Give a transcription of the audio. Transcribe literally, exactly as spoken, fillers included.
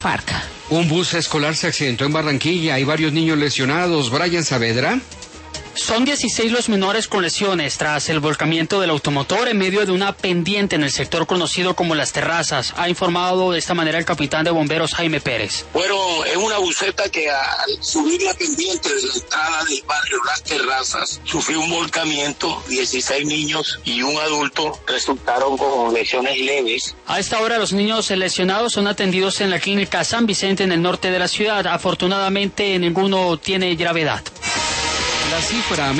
Farca. Un bus escolar se accidentó en Barranquilla. Hay varios niños lesionados. Brian Saavedra. Son dieciséis los menores con lesiones tras el volcamiento del automotor en medio de una pendiente en el sector conocido como Las Terrazas. Ha informado de esta manera el capitán de bomberos Jaime Pérez. Fueron en una buseta que al subir la pendiente de la entrada del barrio Las Terrazas sufrió un volcamiento. dieciséis niños y un adulto resultaron con lesiones leves. A esta hora los niños lesionados son atendidos en la clínica San Vicente en el norte de la ciudad. Afortunadamente ninguno tiene gravedad. La cifra